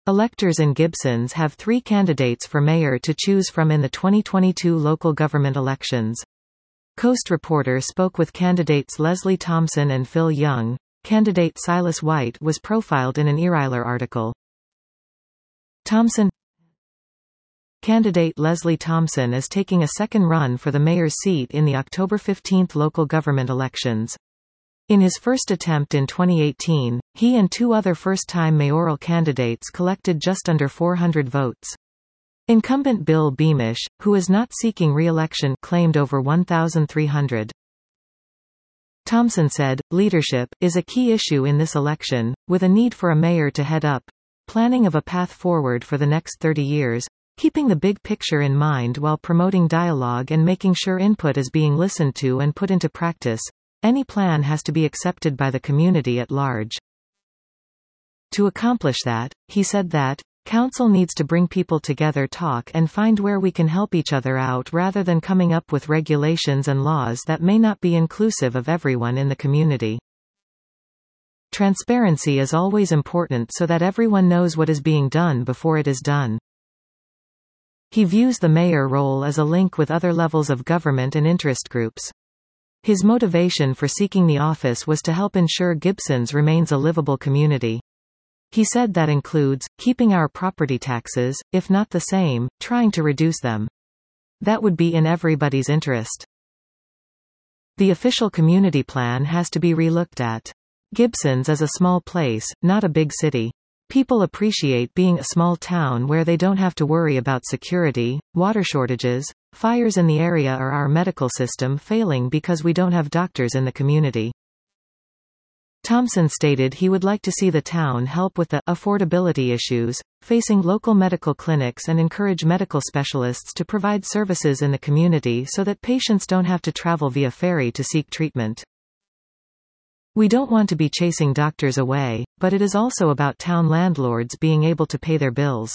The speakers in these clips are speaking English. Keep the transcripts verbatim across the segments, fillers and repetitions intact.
Electors in Gibsons have three candidates for mayor to choose from in the twenty twenty-two local government elections. Coast Reporter spoke with candidates Leslie Thompson and Phil Young. Candidate Silas White was profiled in an eRiler article. Thompson Candidate Leslie Thompson is taking a second run for the mayor's seat in the October fifteenth local government elections. In his first attempt in twenty eighteen, he and two other first-time mayoral candidates collected just under four hundred votes. Incumbent Bill Beamish, who is not seeking re-election, claimed over one thousand three hundred. Thompson said, "Leadership is a key issue in this election, with a need for a mayor to head up planning of a path forward for the next thirty years, keeping the big picture in mind while promoting dialogue and making sure input is being listened to and put into practice. Any plan has to be accepted by the community at large." To accomplish that, he said that, "Council needs to bring people together, talk and find where we can help each other out rather than coming up with regulations and laws that may not be inclusive of everyone in the community. Transparency is always important so that everyone knows what is being done before it is done." He views the mayor role as a link with other levels of government and interest groups. His motivation for seeking the office was to help ensure Gibsons remains a livable community. He said that includes, keeping our property taxes, if not the same, trying to reduce them. That would be in everybody's interest. The official community plan has to be re-looked at. Gibsons is a small place, not a big city. People appreciate being a small town where they don't have to worry about security, water shortages, fires in the area or our medical system failing because we don't have doctors in the community. Thompson stated he would like to see the town help with the affordability issues facing local medical clinics and encourage medical specialists to provide services in the community so that patients don't have to travel via ferry to seek treatment. "We don't want to be chasing doctors away, but it is also about town landlords being able to pay their bills."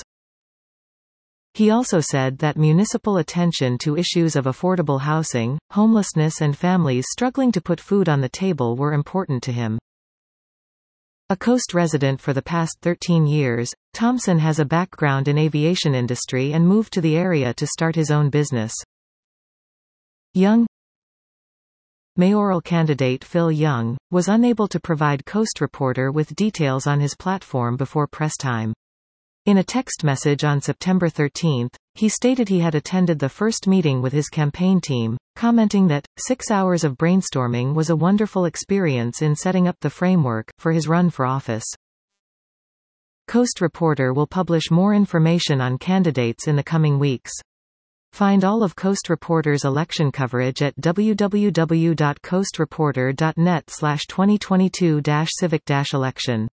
He also said that municipal attention to issues of affordable housing, homelessness and families struggling to put food on the table were important to him. A Coast resident for the past thirteen years, Thompson has a background in aviation industry and moved to the area to start his own business. Young Mayoral candidate Phil Young was unable to provide Coast Reporter with details on his platform before press time. In a text message on September thirteenth, he stated he had attended the first meeting with his campaign team, commenting that, six hours of brainstorming was a wonderful experience in setting up the framework for his run for office. Coast Reporter will publish more information on candidates in the coming weeks. Find all of Coast Reporter's election coverage at w w w dot coast reporter dot net slash twenty twenty-two civic election.